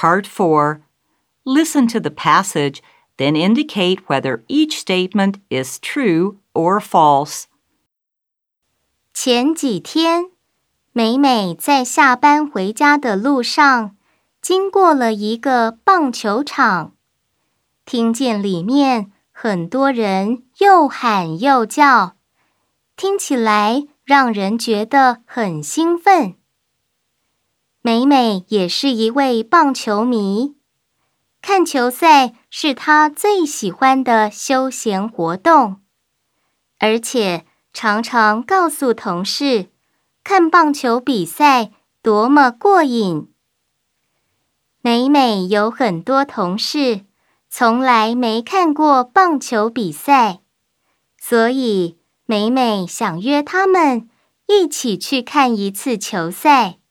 Part 4. Listen to the passage, then indicate whether each statement is true or false. 前几天，美美在下班回家的路上，经过了一个棒球场，听见里面很多人又喊又叫，听起来让人觉得很兴奋。美美也是一位棒球迷，看球赛是她最喜欢的休闲活动，而且常常告诉同事，看棒球比赛多么过瘾。美美有很多同事从来没看过棒球比赛，所以美美想约他们一起去看一次球赛。